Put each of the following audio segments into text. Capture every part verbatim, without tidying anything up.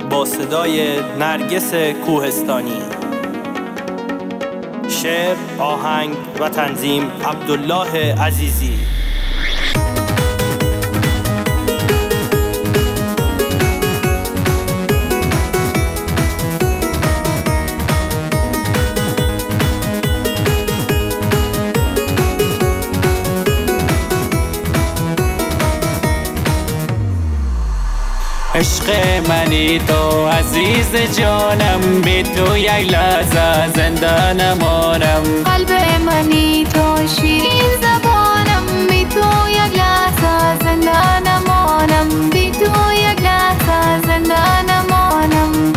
با صدای نرگس کوهستانی. شعر، آهنگ و تنظیم عبدالله عزیزی. عشق منی تو عزیز جانم، بی تو یک لحظه زنده نمانم. قلب منی تو شیرین زبانم، بی تو یک لحظه زنده نمانم. بی تو یک لحظه زنده نمانم.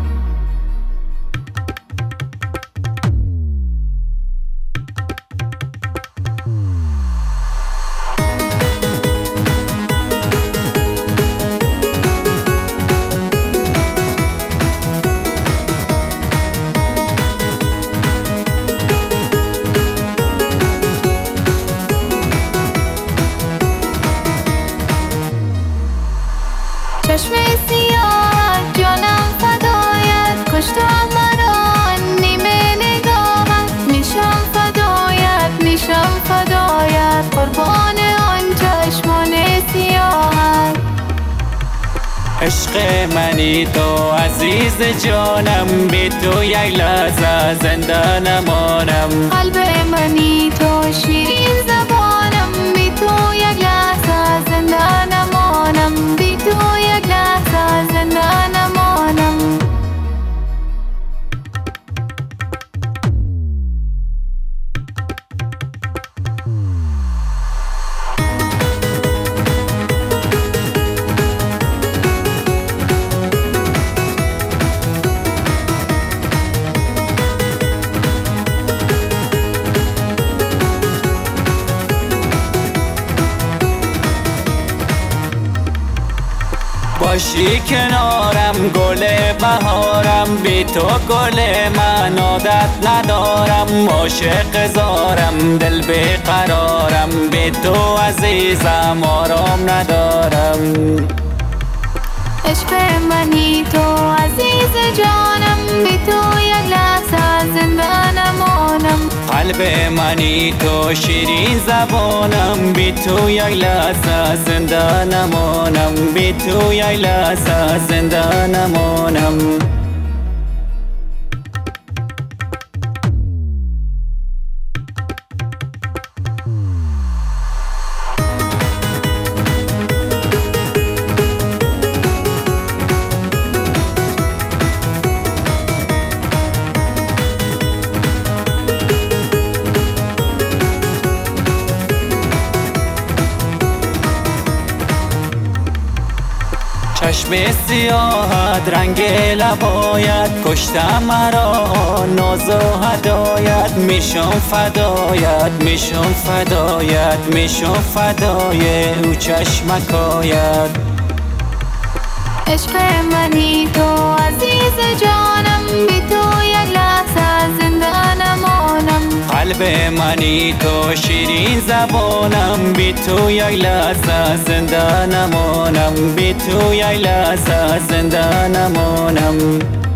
چشم سیاه جانم فدایت، کشتم مرا نیمه نگاهت. میشم فدایت، میشم فدایت، قربان آن چشمان سیاهت. عشق منی تو عزیز جانم، بی تو یک لحظه زنده نمانم. قلب منی تو شیرین زبانم، بی تو یک لحظه زنده نمانم. بی تو یک لحظه زنده نمانم. باشی کنارم گل بهارم، بی تو گل من عادت ندارم. عاشق زارم دل بیقرارم، بی تو عزیزم آرام ندارم. عشق منی تو عزیز جانم، بی تو یک لحظه زنده نمانم. قلب منی تو شیرین زبانم، بی تو یک لحظه زنده نمانم. بی تو یک لحظه زنده نمانم. چشم سیاهت رنگ لبایت، کشتم مرا ناز و هدایت. میشم فدایت، میشم فدایت، میشم فدای او چشمکایت. عشق منی تو عزیز جانم، بی تو یک لحظه زنده نمانم. قلب منی تو شیرین زبانم، بی تو یک لحظه زنده نمانم. بی تو یک لحظه زنده نمانم.